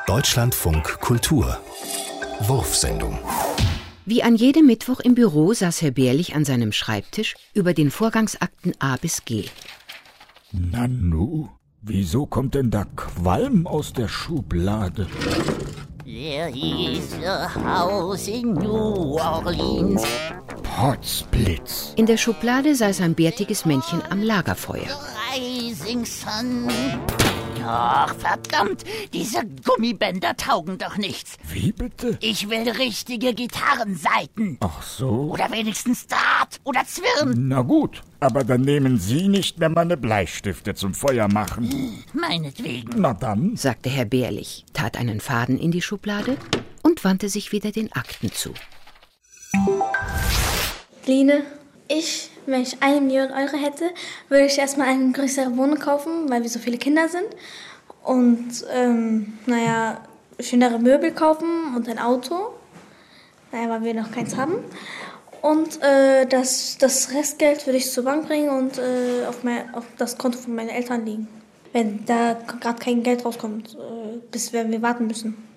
Deutschlandfunk Kultur Wurfsendung. Wie an jedem Mittwoch im Büro saß Herr Behrlich an seinem Schreibtisch über den Vorgangsakten A bis G. Nanu, wieso kommt denn da Qualm aus der Schublade? There is a house in New Orleans. Potzblitz. In der Schublade saß ein bärtiges Männchen am Lagerfeuer. Rising sun. Ach, verdammt, diese Gummibänder taugen doch nichts. Wie bitte? Ich will richtige Gitarrensaiten. Ach so. Oder wenigstens Draht oder Zwirn. Na gut, aber dann nehmen Sie nicht mehr meine Bleistifte zum Feuer machen. Meinetwegen. Na dann. Sagte Herr Behrlich, tat einen Faden in die Schublade und wandte sich wieder den Akten zu. Line, wenn ich 1 Million Euro hätte, würde ich erstmal eine größere Wohnung kaufen, weil wir so viele Kinder sind. Und, schönere Möbel kaufen und ein Auto, weil wir noch keins haben. Und das Restgeld würde ich zur Bank bringen und auf das Konto von meinen Eltern legen. Wenn da gerade kein Geld rauskommt, bis wir warten müssen.